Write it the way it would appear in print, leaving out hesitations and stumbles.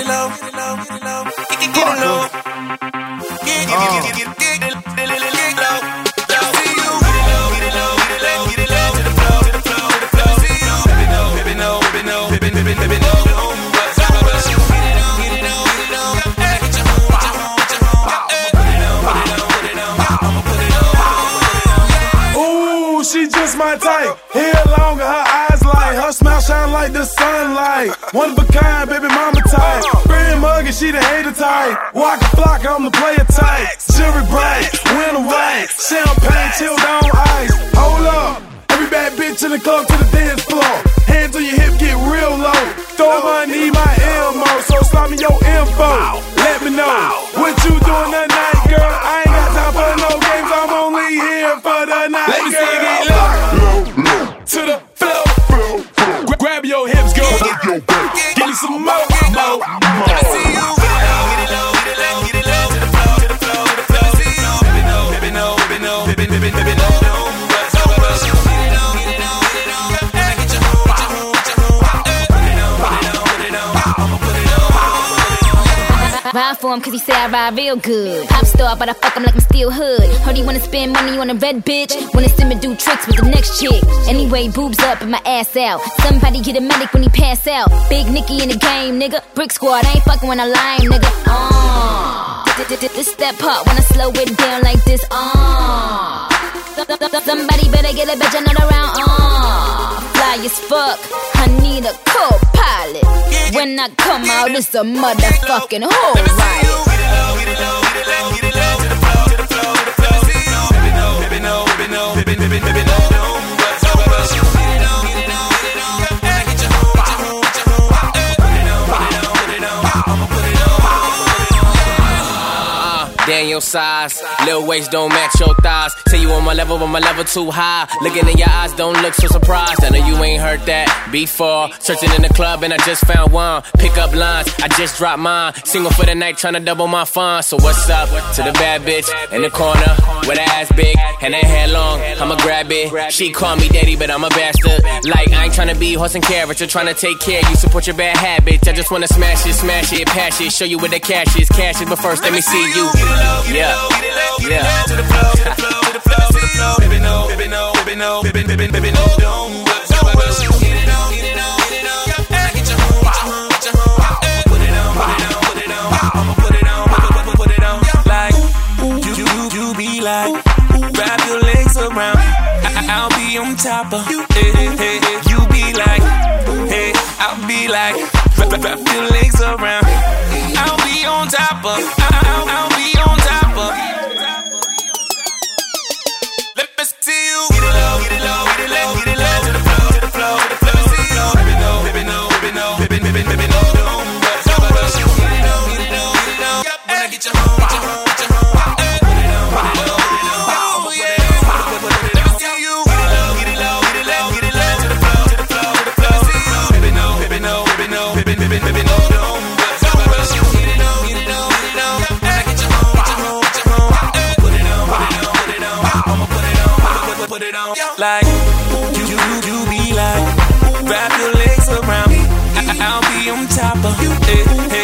She just my type. Hair longer, her eyes light. Her smile shine like the sunlight. One of a kind, baby mama type. Brand muggy, she the hater type. Waka flocka, I'm the player type. Jewelry bright, winter white. Champagne chilled on ice. Hold up, every bad bitch in the club to the dance floor. Hands on your hip, get real low. Throw money, my ammo. So slide me your info. Let me know what you doing tonight, girl. I ain't got time for no games. I'm only here for the night. Let me see you get low. To the floor. Grab your hips, girl. Give me some more. I see you. Get it low, get it low, get it low. To the floor, to the floor, to the floor. I see you. Baby, no, baby, no, baby, no, baby, no. Ride for him cause he say I ride real good. Pop star but I fuck him like I'm still hood. Heard he wanna spend money on a red bitch. Wanna see me do tricks with the next chick. Anyway, boobs up and my ass out. Somebody get a medic when he pass out. Big Nicky in the game, nigga. Brick squad, I ain't fucking when I lie, nigga. This that part when I slow it down like this. Somebody better get a bitch another round. Fly as fuck, I need a co-pilot. When I come out, it's a motherfucking whole riot. Daniel size, little waist don't match your thighs. Say you on my level, but my level too high. Looking in your eyes, don't look so surprised. I know you ain't heard that before. Searching in the club and I just found one. Pick up lines, I just dropped mine. Single for the night, tryna double my funds. So what's up to the bad bitch in the corner with her ass big and her hair long? I'ma grab it. She call me daddy, but I'm a bastard. Like I ain't tryna be horse and carrot. You're tryna take care. You support your bad habits. I just wanna smash it, pass it. Show you where the cash is, but first let me see you. Yeah, yeah. To the floor, to the floor, to the floor, to the floor. Baby, no, baby, no, baby, no, baby, baby, baby, no, don't. Get it on, get it on, get it on. Get your home, get your home. Put it on, put it on, put it on. I'ma put it on, put it on. Like you be like, wrap your legs around. I'll be on top of you. Hey, you be like, hey, I'll be like, wrap your legs around. I'll be on top of. I'll be on top of. Let me see you. Get it low, get it low, get it low, get it low. To the floor, to the floor, to the floor. See you. Baby, no, baby, no, baby, no, baby, baby, baby, no, don't. Get it low, get it low, get it low. When I get your home, get your home, get your home. Put it on, put it on, put it on. Oh yeah. Let me see you. Get it low, get it low, get it low, get it low. To the floor, to the floor, to the floor. See you. Baby, no, baby, no, baby, no, baby, baby, baby, no, don't. Like you be like, wrap your legs around me. I'll be on top of you.